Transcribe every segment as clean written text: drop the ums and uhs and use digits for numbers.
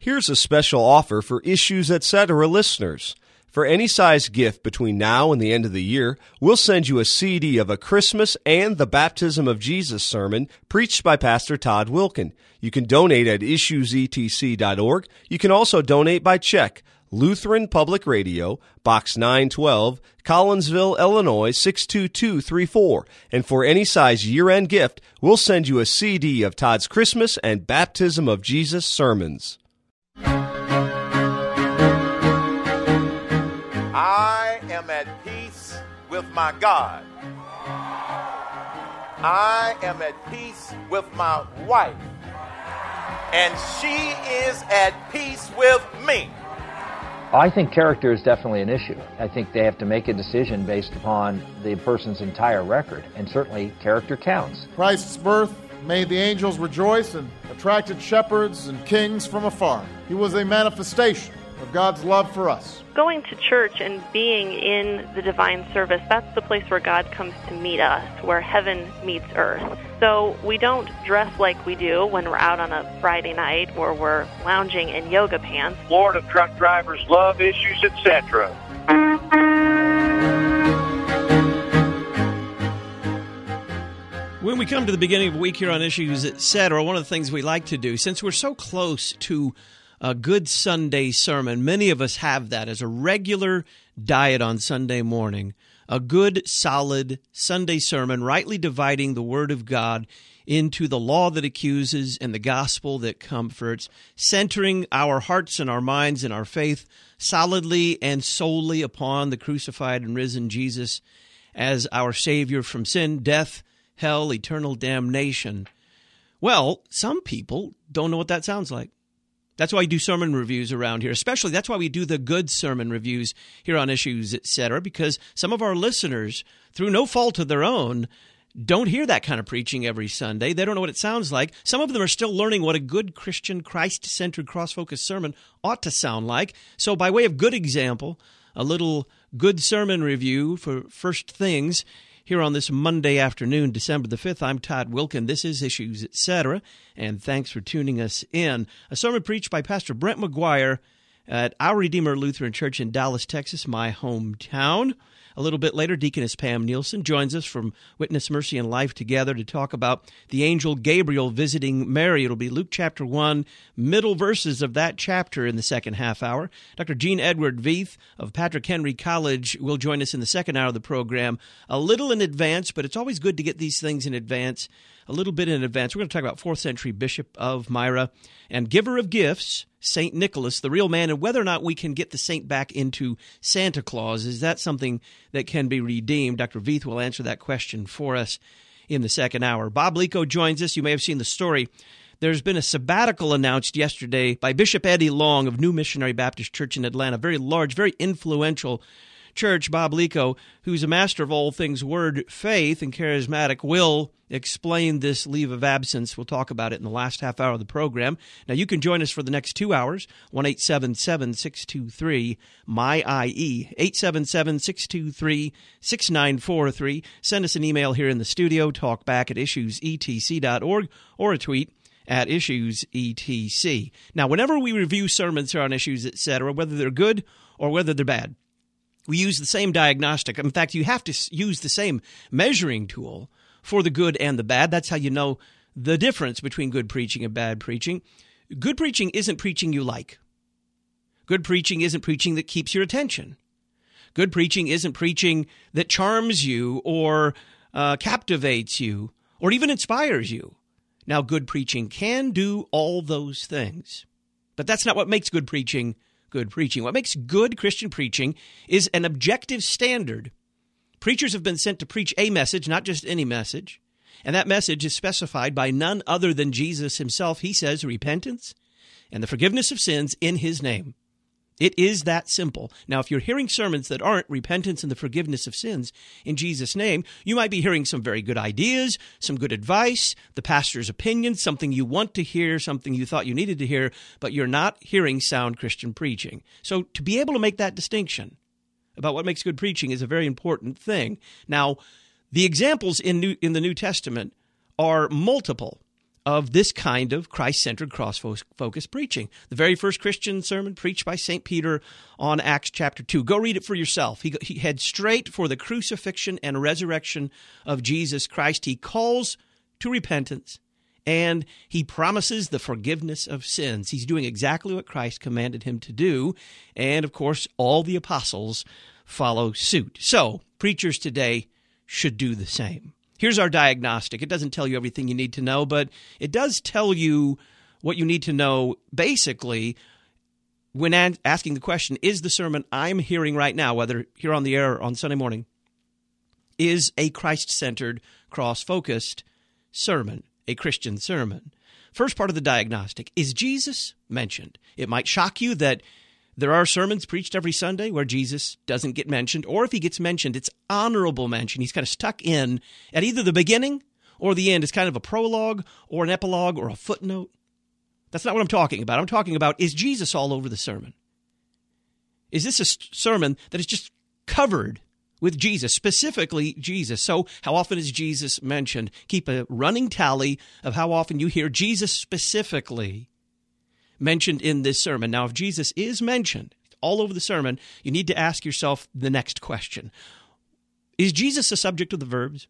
Here's a special offer for Issues Etc. listeners. For any size gift between now and the end of the year, we'll send you a CD of a Christmas and the Baptism of Jesus sermon preached by Pastor Todd Wilken. You can donate at issuesetc.org. You can also donate by check. Lutheran Public Radio, Box 912, Collinsville, Illinois 62234. And for any size year-end gift, we'll send you a CD of Todd's Christmas and Baptism of Jesus sermons. I am at peace with my God. I am at peace with my wife. And she is at peace with me. I think character is definitely an issue. I think they have to make a decision based upon the person's entire record, and certainly character counts. Christ's birth made the angels rejoice and attracted shepherds and kings from afar. He was a manifestation of God's love for us. Going to church and being in the divine service, that's the place where God comes to meet us, where heaven meets earth. So we don't dress like we do when we're out on a Friday night or we're lounging in yoga pants. Florida truck drivers love Issues Etc. When we come to the beginning of a week here on Issues Etc., one of the things we like to do, since we're so close to a good Sunday sermon, many of us have that as a regular diet on Sunday morning, a good, solid Sunday sermon, rightly dividing the Word of God into the law that accuses and the gospel that comforts, centering our hearts and our minds and our faith solidly and solely upon the crucified and risen Jesus as our Savior from sin, death, hell, eternal damnation. Well, some people don't know what that sounds like. That's why we do sermon reviews around here. Especially, that's why we do the good sermon reviews here on Issues Etc., because some of our listeners, through no fault of their own, don't hear that kind of preaching every Sunday. They don't know what it sounds like. Some of them are still learning what a good Christian, Christ-centered, cross-focused sermon ought to sound like. So by way of good example, a little good sermon review for First Things here on this Monday afternoon, December the 5th. I'm Todd Wilken. This is Issues Etc., and thanks for tuning us in. A sermon preached by Pastor Brent McGuire at Our Redeemer Lutheran Church in Dallas, Texas, my hometown. A little bit later, Deaconess Pam Nielsen joins us from Witness, Mercy, and Life Together to talk about the angel Gabriel visiting Mary. It'll be Luke chapter 1, middle verses of that chapter in the second half hour. Dr. Gene Edward Veith of Patrick Henry College will join us in the second hour of the program, a little in advance, but it's always good to get these things in advance, a little bit in advance. We're going to talk about 4th century Bishop of Myra and giver of gifts, St. Nicholas, the real man, and whether or not we can get the saint back into Santa Claus. Is that something that can be redeemed? Dr. Veith will answer that question for us in the second hour. Bob Lico joins us. You may have seen the story. There's been a sabbatical announced yesterday by Bishop Eddie Long of New Missionary Baptist Church in Atlanta, very large, very influential church. Bob Lico, who's a master of all things word, faith, and charismatic, will explain this leave of absence. We'll talk about it in the last half hour of the program. Now, you can join us for the next 2 hours, 1-877-623-MY-IE, 877-623-6943. Send us an email here in the studio, talkback at issuesetc.org, or a tweet at issuesetc. Now, whenever we review sermons here on Issues Etc., whether they're good or whether they're bad, we use the same diagnostic. In fact, you have to use the same measuring tool for the good and the bad. That's how you know the difference between good preaching and bad preaching. Good preaching isn't preaching you like. Good preaching isn't preaching that keeps your attention. Good preaching isn't preaching that charms you or captivates you or even inspires you. Now, good preaching can do all those things, but that's not what makes good preaching good preaching. What makes good Christian preaching is an objective standard. Preachers have been sent to preach a message, not just any message, and that message is specified by none other than Jesus himself. He says repentance and the forgiveness of sins in his name. It is that simple. Now, if you're hearing sermons that aren't repentance and the forgiveness of sins in Jesus' name, you might be hearing some very good ideas, some good advice, the pastor's opinion, something you want to hear, something you thought you needed to hear, but you're not hearing sound Christian preaching. So to be able to make that distinction about what makes good preaching is a very important thing. Now, the examples in the New Testament are multiple of this kind of Christ-centered, cross-focused preaching. The very first Christian sermon preached by St. Peter on Acts chapter 2. Go read it for yourself. He heads straight for the crucifixion and resurrection of Jesus Christ. He calls to repentance, and he promises the forgiveness of sins. He's doing exactly what Christ commanded him to do, and of course, all the apostles follow suit. So, preachers today should do the same. Here's our diagnostic. It doesn't tell you everything you need to know, but it does tell you what you need to know, basically, when asking the question, is the sermon I'm hearing right now, whether here on the air or on Sunday morning, is a Christ-centered, cross-focused sermon, a Christian sermon? First part of the diagnostic, is Jesus mentioned? It might shock you that there are sermons preached every Sunday where Jesus doesn't get mentioned, or if he gets mentioned, it's honorable mention. He's kind of stuck in at either the beginning or the end. It's kind of a prologue or an epilogue or a footnote. That's not what I'm talking about. I'm talking about, is Jesus all over the sermon? Is this a sermon that is just covered with Jesus, specifically Jesus? So how often is Jesus mentioned? Keep a running tally of how often you hear Jesus specifically mentioned in this sermon. Now, if Jesus is mentioned all over the sermon, you need to ask yourself the next question. Is Jesus the subject of the verbs?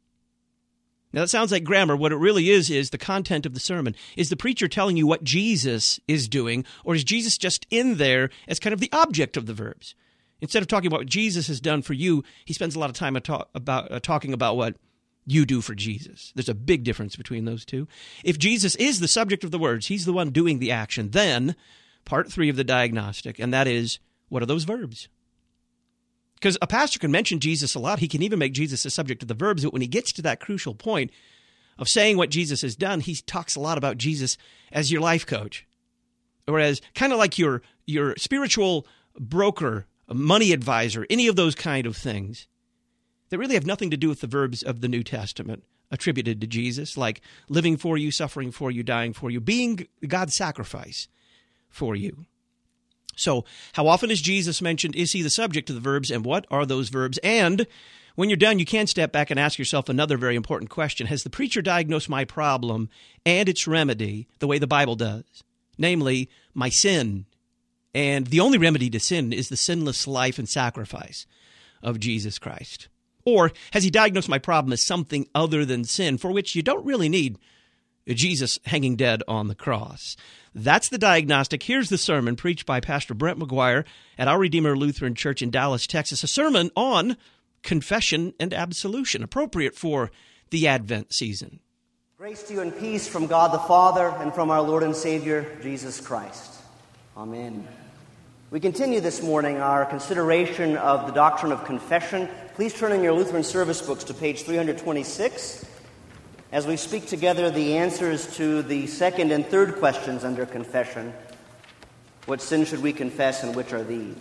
Now, that sounds like grammar. What it really is the content of the sermon. Is the preacher telling you what Jesus is doing, or is Jesus just in there as kind of the object of the verbs? Instead of talking about what Jesus has done for you, he spends a lot of time talking about what you do for Jesus. There's a big difference between those two. If Jesus is the subject of the words, he's the one doing the action, then part 3 of the diagnostic, and that is, what are those verbs? Because a pastor can mention Jesus a lot. He can even make Jesus the subject of the verbs, but when he gets to that crucial point of saying what Jesus has done, he talks a lot about Jesus as your life coach, or as kind of like your spiritual broker, money advisor, any of those kind of things that really have nothing to do with the verbs of the New Testament attributed to Jesus, like living for you, suffering for you, dying for you, being God's sacrifice for you. So how often is Jesus mentioned? Is he the subject of the verbs? And what are those verbs? And when you're done, you can step back and ask yourself another very important question. Has the preacher diagnosed my problem and its remedy the way the Bible does? Namely, my sin. And the only remedy to sin is the sinless life and sacrifice of Jesus Christ. Or has he diagnosed my problem as something other than sin, for which you don't really need Jesus hanging dead on the cross? That's the diagnostic. Here's the sermon preached by Pastor Brent McGuire at Our Redeemer Lutheran Church in Dallas, Texas, a sermon on confession and absolution, appropriate for the Advent season. Grace to you and peace from God the Father and from our Lord and Savior, Jesus Christ. Amen. We continue this morning our consideration of the doctrine of confession. Please turn in your Lutheran service books to page 326 as we speak together the answers to the second and third questions under confession. What sins should we confess, and which are these?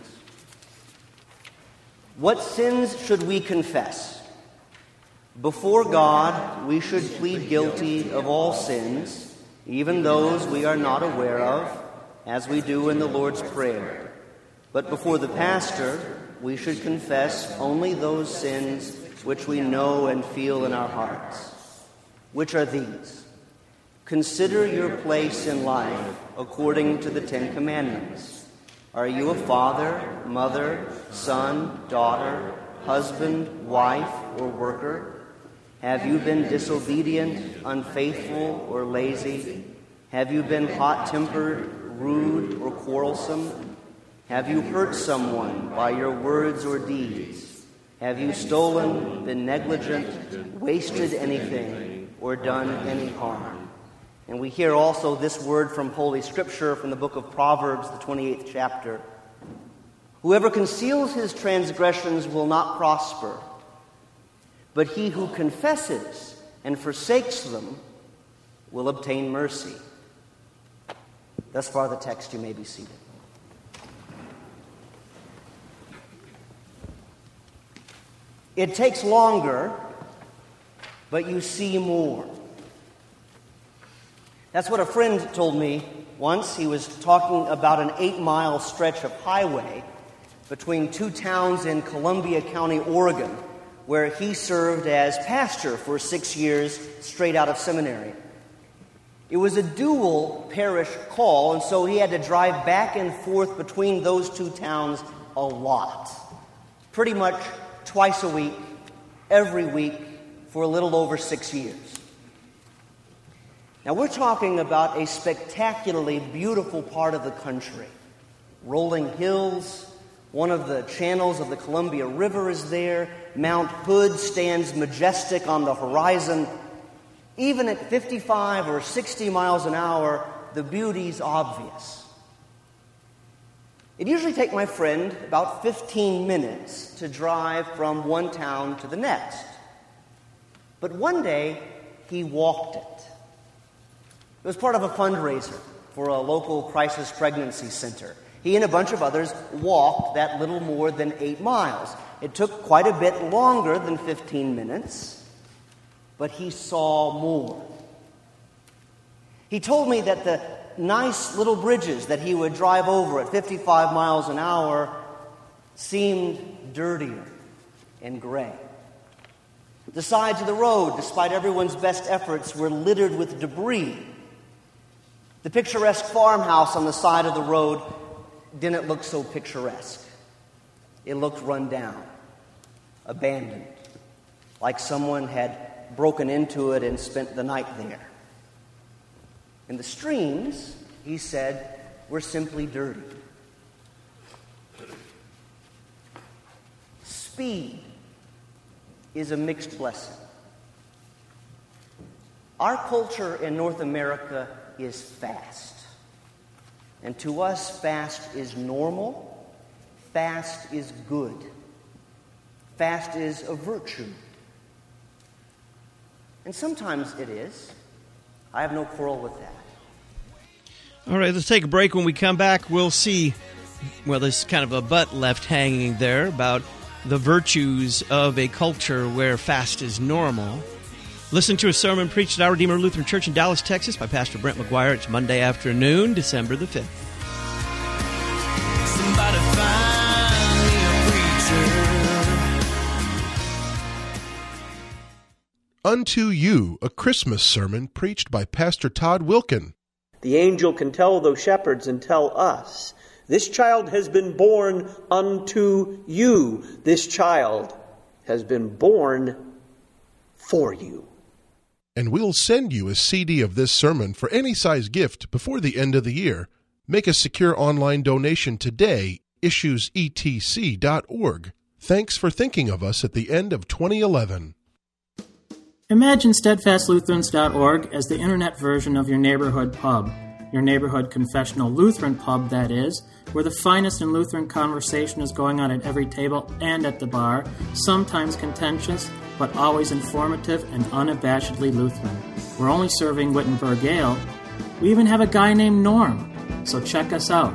What sins should we confess? Before God, we should plead guilty of all sins, even those we are not aware of, as we do in the Lord's Prayer. But before the pastor, we should confess only those sins which we know and feel in our hearts. Which are these? Consider your place in life according to the Ten Commandments. Are you a father, mother, son, daughter, husband, wife, or worker? Have you been disobedient, unfaithful, or lazy? Have you been hot-tempered, rude, or quarrelsome? Have you hurt someone by your words or deeds? Have you stolen, been negligent, wasted anything, or done any harm? And we hear also this word from Holy Scripture from the book of Proverbs, the 28th chapter. Whoever conceals his transgressions will not prosper, but he who confesses and forsakes them will obtain mercy. Thus far the text. You may be seated. It takes longer, but you see more. That's what a friend told me once. He was talking about an 8-mile stretch of highway between two towns in Columbia County, Oregon, where he served as pastor for 6 years straight out of seminary. It was a dual parish call, and so he had to drive back and forth between those two towns a lot. Pretty much twice a week, every week, for a little over 6 years. Now, we're talking about a spectacularly beautiful part of the country. Rolling hills, one of the channels of the Columbia River is there. Mount Hood stands majestic on the horizon. Even at 55 or 60 miles an hour, the beauty's obvious. It usually takes my friend about 15 minutes to drive from one town to the next. But one day, he walked it. It was part of a fundraiser for a local crisis pregnancy center. He and a bunch of others walked that little more than 8 miles. It took quite a bit longer than 15 minutes, but he saw more. He told me that the nice little bridges that he would drive over at 55 miles an hour seemed dirtier and gray. The sides of the road, despite everyone's best efforts, were littered with debris. The picturesque farmhouse on the side of the road didn't look so picturesque. It looked run down, abandoned, like someone had broken into it and spent the night there. And the streams, he said, were simply dirty. Speed is a mixed blessing. Our culture in North America is fast. And to us, fast is normal. Fast is good. Fast is a virtue. And sometimes it is. I have no quarrel with that. All right, let's take a break. When we come back, we'll see, well, there's kind of a butt left hanging there about the virtues of a culture where fast is normal. Listen to a sermon preached at Our Redeemer Lutheran Church in Dallas, Texas by Pastor Brent McGuire. It's Monday afternoon, December the 5th. Somebody find me a preacher. Unto You, a Christmas sermon preached by Pastor Todd Wilkin. The angel can tell those shepherds and tell us, this child has been born unto you. This child has been born for you. And we'll send you a CD of this sermon for any size gift before the end of the year. Make a secure online donation today, issuesetc.org. Thanks for thinking of us at the end of 2011. Imagine SteadfastLutherans.org as the internet version of your neighborhood pub. Your neighborhood confessional Lutheran pub, that is, where the finest in Lutheran conversation is going on at every table and at the bar, sometimes contentious, but always informative and unabashedly Lutheran. We're only serving Wittenberg Ale. We even have a guy named Norm. So check us out,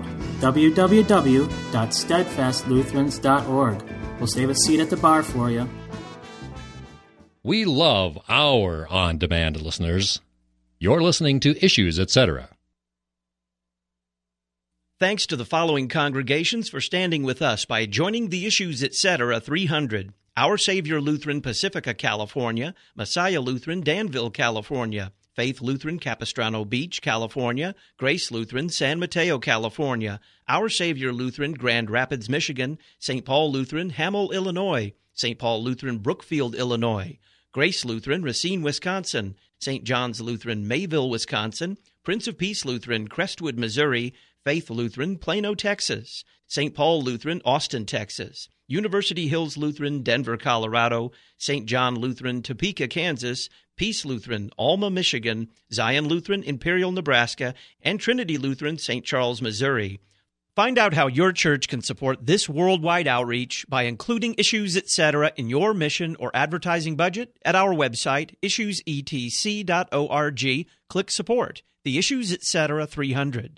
www.steadfastlutherans.org. We'll save a seat at the bar for you. We love our on-demand listeners. You're listening to Issues, Etc. Thanks to the following congregations for standing with us by joining the Issues, Etc. 300. Our Savior Lutheran, Pacifica, California. Messiah Lutheran, Danville, California. Faith Lutheran, Capistrano Beach, California. Grace Lutheran, San Mateo, California. Our Savior Lutheran, Grand Rapids, Michigan. St. Paul Lutheran, Hamel, Illinois. St. Paul Lutheran, Brookfield, Illinois. Grace Lutheran, Racine, Wisconsin. St. John's Lutheran, Mayville, Wisconsin. Prince of Peace Lutheran, Crestwood, Missouri. Faith Lutheran, Plano, Texas. St. Paul Lutheran, Austin, Texas. University Hills Lutheran, Denver, Colorado. St. John Lutheran, Topeka, Kansas. Peace Lutheran, Alma, Michigan. Zion Lutheran, Imperial, Nebraska. And Trinity Lutheran, St. Charles, Missouri. Find out how your church can support this worldwide outreach by including Issues, Etc. in your mission or advertising budget at our website, issuesetc.org. Click Support. The Issues, Etc. 300.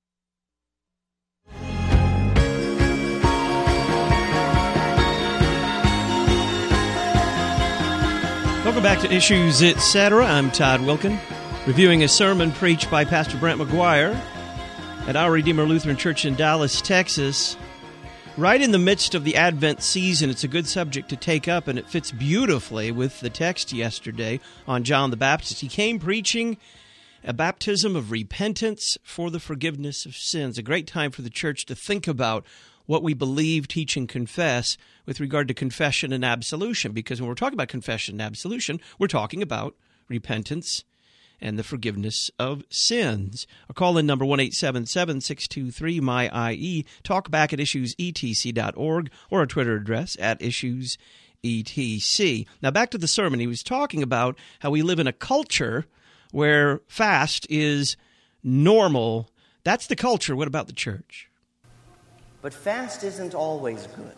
Welcome back to Issues, Etc. I'm Todd Wilkin, reviewing a sermon preached by Pastor Brent McGuire at Our Redeemer Lutheran Church in Dallas, Texas. Right in the midst of the Advent season, it's a good subject to take up, and it fits beautifully with the text yesterday on John the Baptist. He came preaching a baptism of repentance for the forgiveness of sins. A great time for the church to think about what we believe, teach, and confess with regard to confession and absolution. Because when we're talking about confession and absolution, we're talking about repentance and the forgiveness of sins. A call-in number 1-877-623-MY-IE. Talk back at issuesetc.org or our Twitter address at issuesetc. Now back to the sermon. He was talking about how we live in a culture where fast is normal. That's the culture. What about the church? But fast isn't always good.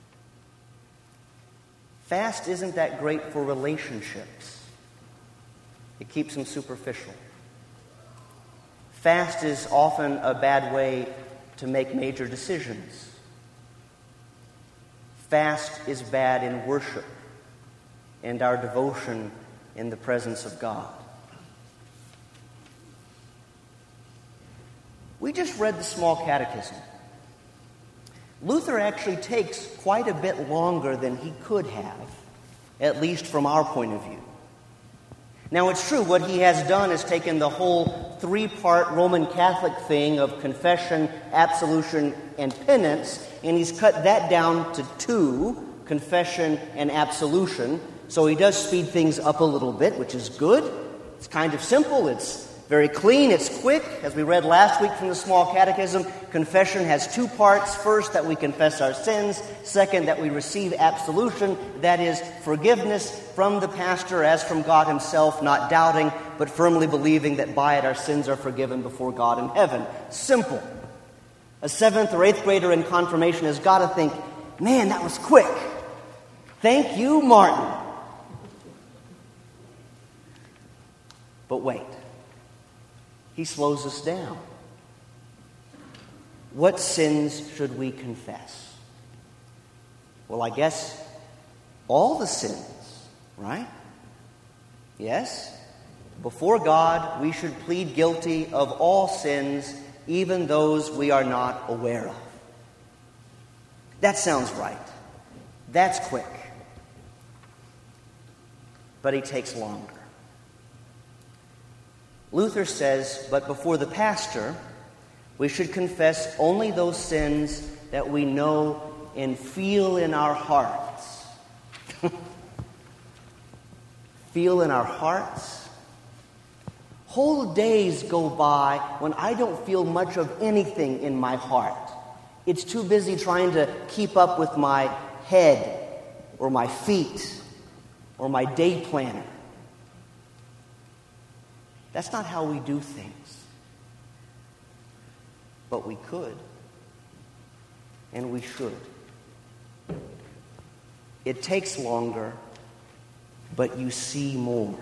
Fast isn't that great for relationships. It keeps them superficial. Fast is often a bad way to make major decisions. Fast is bad in worship and our devotion in the presence of God. We just read the Small Catechism. Luther actually takes quite a bit longer than he could have, at least from our point of view. Now, it's true, what he has done is taken the whole three-part Roman Catholic thing of confession, absolution, and penance, and he's cut that down to two, confession and absolution. So he does speed things up a little bit, which is good. It's kind of simple. It's very clean. It's quick. As we read last week from the Small Catechism, confession has two parts. First, that we confess our sins. Second, that we receive absolution. That is, forgiveness from the pastor as from God himself, not doubting, but firmly believing that by it our sins are forgiven before God in heaven. Simple. A 7th or 8th grader in confirmation has got to think, man, that was quick. Thank you, Martin. But wait. He slows us down. What sins should we confess? Well, I guess all the sins, right? Yes? Before God, we should plead guilty of all sins, even those we are not aware of. That sounds right. That's quick. But he takes longer. Luther says, but before the pastor, we should confess only those sins that we know and feel in our hearts. Feel in our hearts? Whole days go by when I don't feel much of anything in my heart. It's too busy trying to keep up with my head or my feet or my day planner. That's not how we do things. But we could. And we should. It takes longer, but you see more.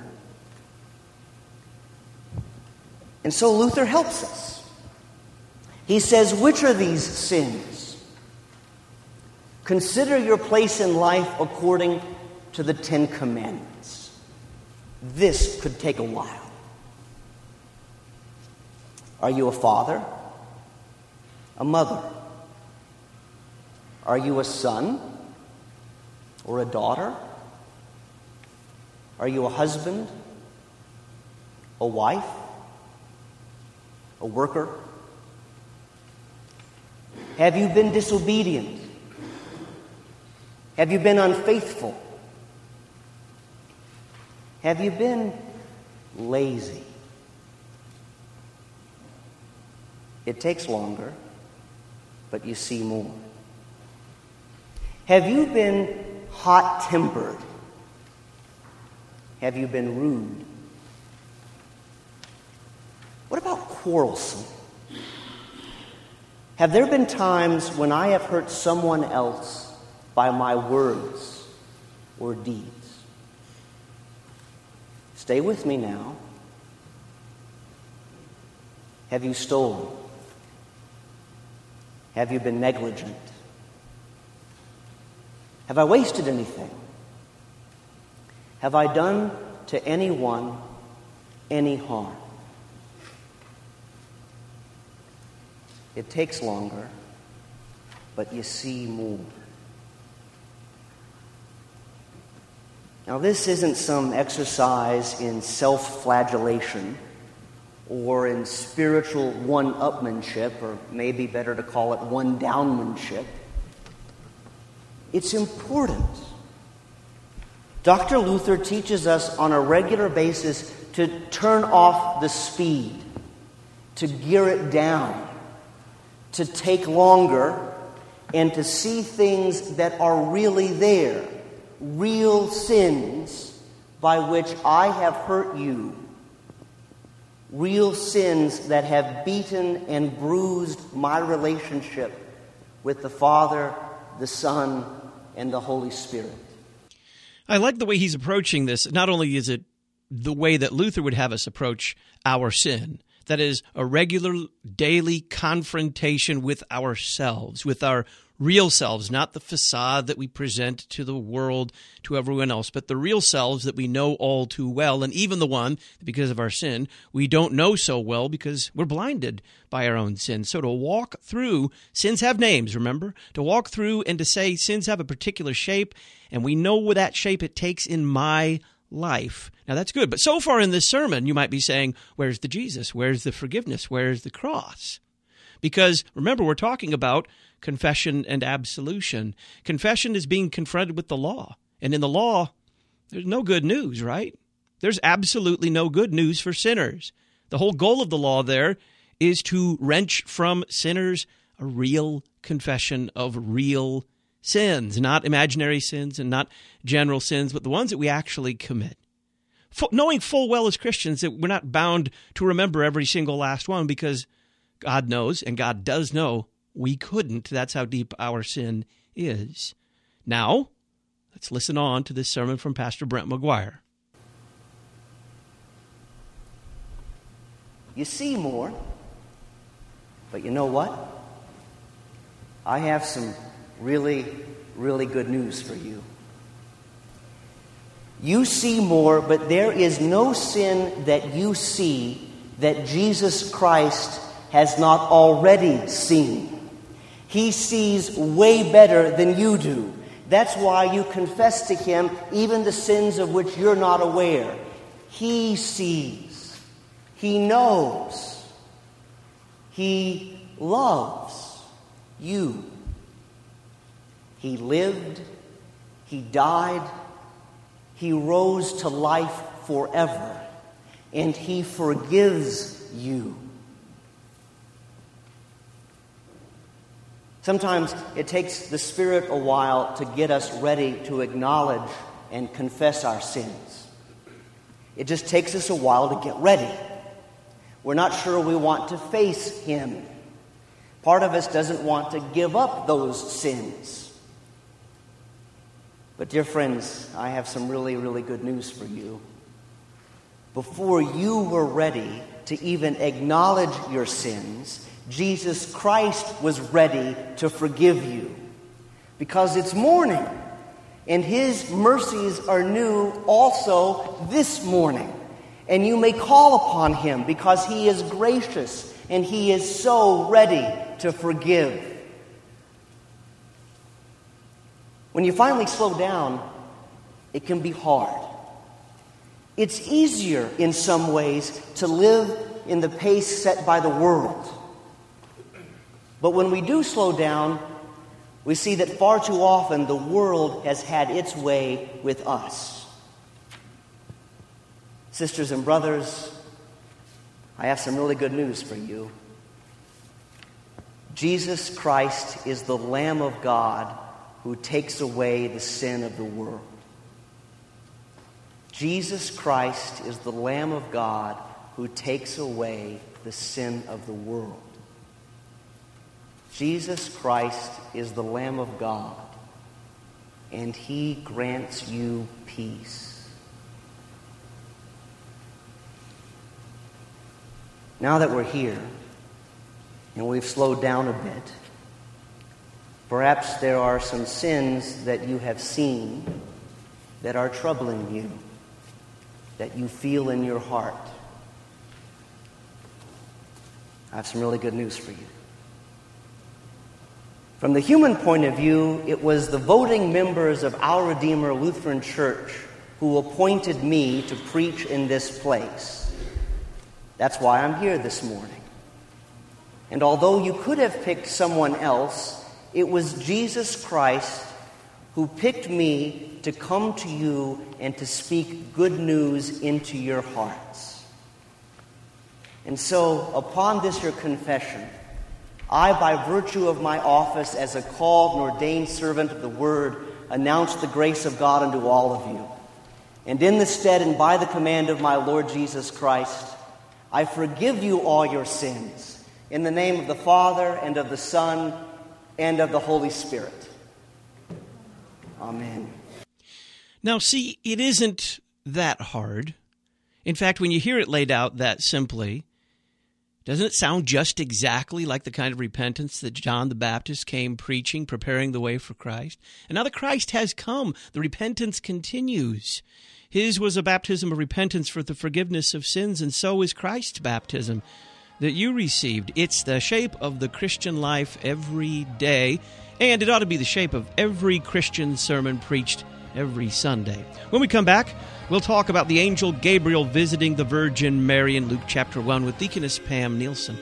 And so Luther helps us. He says, which are these sins? Consider your place in life according to the 10 Commandments. This could take a while. Are you a father? A mother? Are you a son? Or a daughter? Are you a husband? A wife? A worker? Have you been disobedient? Have you been unfaithful? Have you been lazy? It takes longer, but you see more. Have you been hot-tempered? Have you been rude? What about quarrelsome? Have there been times when I have hurt someone else by my words or deeds? Stay with me now. Have you stolen? Have you been negligent? Have I wasted anything? Have I done to anyone any harm? It takes longer, but you see more. Now, this isn't some exercise in self-flagellation or in spiritual one-upmanship, or maybe better to call it one-downmanship. It's important. Dr. Luther teaches us on a regular basis to turn off the speed, to gear it down, to take longer, and to see things that are really there, real sins by which I have hurt you, real sins that have beaten and bruised my relationship with the Father, the Son, and the Holy Spirit. I like the way he's approaching this. Not only is it the way that Luther would have us approach our sin, that is, a regular daily confrontation with ourselves, with our real selves, not the facade that we present to the world, to everyone else, but the real selves that we know all too well, and even the one, because of our sin, we don't know so well because we're blinded by our own sins. So to walk through, sins have names, remember? To walk through and to say sins have a particular shape, and we know what that shape it takes in my life. Now that's good. But so far in this sermon, you might be saying, where's the Jesus? Where's the forgiveness? Where's the cross? Because remember, we're talking about confession and absolution. Confession is being confronted with the law. And in the law, there's no good news, right? There's absolutely no good news for sinners. The whole goal of the law there is to wrench from sinners a real confession of real sins, not imaginary sins and not general sins, but the ones that we actually commit. Knowing full well as Christians that we're not bound to remember every single last one because God knows and God does know we couldn't. That's how deep our sin is. Now, let's listen on to this sermon from Pastor Brent McGuire. You see more, but you know what? I have some really, really good news for you. You see more, but there is no sin that you see that Jesus Christ has not already seen. He sees way better than you do. That's why you confess to Him even the sins of which you're not aware. He sees. He knows. He loves you. He lived. He died. He rose to life forever. And He forgives you. Sometimes it takes the Spirit a while to get us ready to acknowledge and confess our sins. It just takes us a while to get ready. We're not sure we want to face Him. Part of us doesn't want to give up those sins. But dear friends, I have some really, really good news for you. Before you were ready to even acknowledge your sins, Jesus Christ was ready to forgive you. Because it's morning, and His mercies are new also this morning. And you may call upon Him because He is gracious and He is so ready to forgive. When you finally slow down, it can be hard. It's easier in some ways to live in the pace set by the world. But when we do slow down, we see that far too often the world has had its way with us. Sisters and brothers, I have some really good news for you. Jesus Christ is the Lamb of God who takes away the sin of the world. Jesus Christ is the Lamb of God who takes away the sin of the world. Jesus Christ is the Lamb of God, and He grants you peace. Now that we're here, and we've slowed down a bit, perhaps there are some sins that you have seen that are troubling you, that you feel in your heart. I have some really good news for you. From the human point of view, it was the voting members of Our Redeemer Lutheran Church who appointed me to preach in this place. That's why I'm here this morning. And although you could have picked someone else, it was Jesus Christ who picked me to come to you and to speak good news into your hearts. And so, upon this your confession, I, by virtue of my office as a called and ordained servant of the Word, announce the grace of God unto all of you. And in the stead and by the command of my Lord Jesus Christ, I forgive you all your sins, in the name of the Father, and of the Son, and of the Holy Spirit. Amen. Now, see, it isn't that hard. In fact, when you hear it laid out that simply, doesn't it sound just exactly like the kind of repentance that John the Baptist came preaching, preparing the way for Christ? And now that Christ has come, the repentance continues. His was a baptism of repentance for the forgiveness of sins, and so is Christ's baptism that you received. It's the shape of the Christian life every day, and it ought to be the shape of every Christian sermon preached every Sunday. When we come back, we'll talk about the angel Gabriel visiting the Virgin Mary in Luke chapter 1 with Deaconess Pam Nielsen.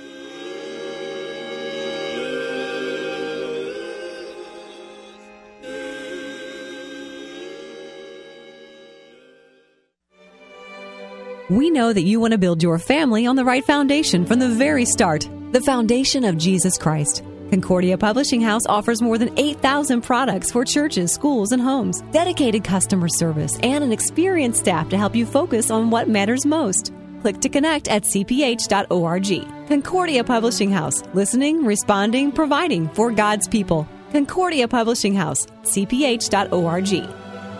We know that you want to build your family on the right foundation from the very start, the foundation of Jesus Christ. Concordia Publishing House offers more than 8,000 products for churches, schools, and homes, dedicated customer service, and an experienced staff to help you focus on what matters most. Click to connect at cph.org. Concordia Publishing House, listening, responding, providing for God's people. Concordia Publishing House, cph.org.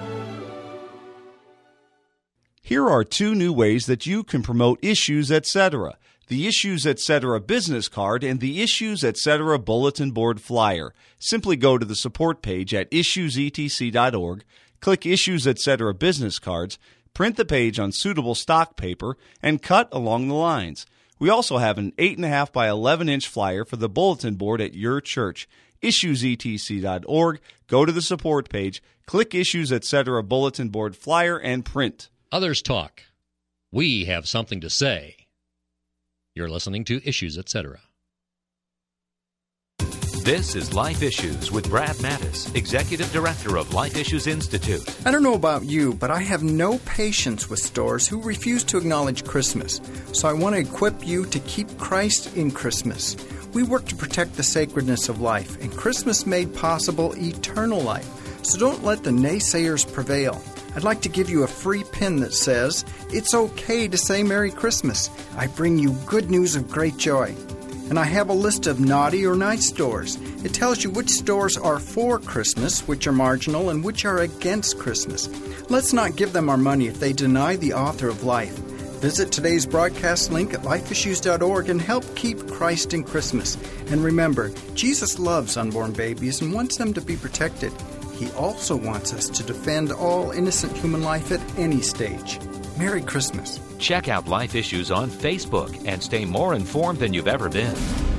Here are 2 new ways that you can promote Issues Etc. The Issues Etc. business card and the Issues Etc. bulletin board flyer. Simply go to the support page at issuesetc.org, click Issues Etc. business cards, print the page on suitable stock paper, and cut along the lines. We also have an 8.5 by 11-inch flyer for the bulletin board at your church. Issuesetc.org, go to the support page, click Issues Etc. bulletin board flyer, and print. Others talk. We have something to say. You're listening to Issues, Etc. This is Life Issues with Brad Mattis, Executive Director of Life Issues Institute. I don't know about you, but I have no patience with stores who refuse to acknowledge Christmas. So I want to equip you to keep Christ in Christmas. We work to protect the sacredness of life, and Christmas made possible eternal life. So don't let the naysayers prevail. I'd like to give you a free pin that says, "It's okay to say Merry Christmas. I bring you good news of great joy." And I have a list of naughty or nice stores. It tells you which stores are for Christmas, which are marginal, and which are against Christmas. Let's not give them our money if they deny the author of life. Visit today's broadcast link at lifeissues.org and help keep Christ in Christmas. And remember, Jesus loves unborn babies and wants them to be protected. He also wants us to defend all innocent human life at any stage. Merry Christmas. Check out Life Issues on Facebook and stay more informed than you've ever been.